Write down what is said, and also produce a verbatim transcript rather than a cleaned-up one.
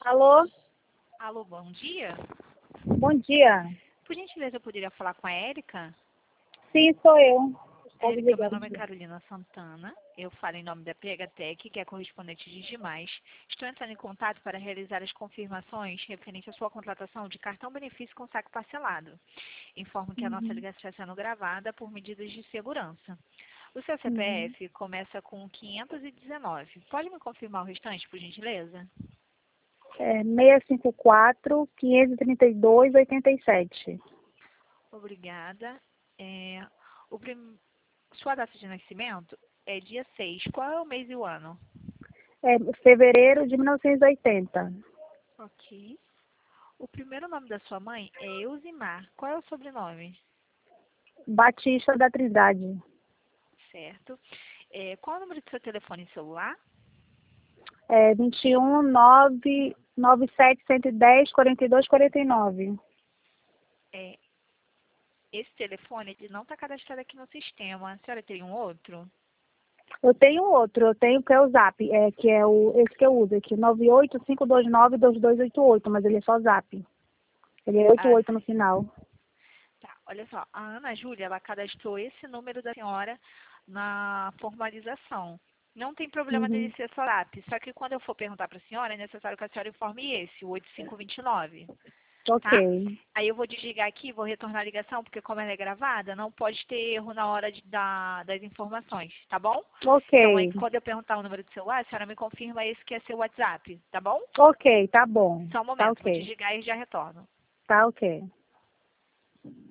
Alô? Alô, bom dia. Bom dia. Por gentileza, eu poderia falar com a Érica? Sim, sou eu. Estou Érica, meu ligando. nome é Carolina Santana. Eu falo em nome da P H Tech, que é correspondente de Digimais. Estou entrando em contato para realizar as confirmações referente à sua contratação de cartão benefício com saque parcelado. Informo que a nossa Uhum. ligação está sendo gravada por medidas de segurança. O seu Uhum. C P F começa com quinhentos e dezenove. Pode me confirmar o restante, por gentileza? É seis cinco quatro, quinhentos e trinta e dois, oitenta e sete. Obrigada. É, o prim... Sua data de nascimento é dia seis. Qual é o mês e o ano? É fevereiro de mil novecentos e oitenta. Ok. O primeiro nome da sua mãe é Eusimar. Qual é o sobrenome? Batista da Trindade. Certo. É, qual é o número do seu telefone celular? É vinte e um, nove, noventa e sete, cento e dez, quarenta e dois, quarenta e nove. É, esse telefone ele não está cadastrado aqui no sistema. A senhora tem um outro? Eu tenho outro, eu tenho que é o Zap, é, que é o, esse que eu uso aqui, nove oito cinco dois nove dois dois oito oito, mas ele é só Zap. Ele é oito Ah, oito no final. tá. Olha só, a Ana Júlia, ela cadastrou esse número da senhora na formalização. Não tem problema dele Uhum. ser só zap, só que quando eu for perguntar para a senhora, é necessário que a senhora informe esse, o oito cinco dois nove, Ok, tá? Aí eu vou desligar aqui, vou retornar a ligação, porque como ela é gravada, não pode ter erro na hora de dar, das informações, tá bom? ok. Então aí quando eu perguntar o número do celular, a senhora me confirma esse que é seu WhatsApp, tá bom? Ok, tá bom. Só um Tá momento, vou ok. desligar e já retorno. Tá ok.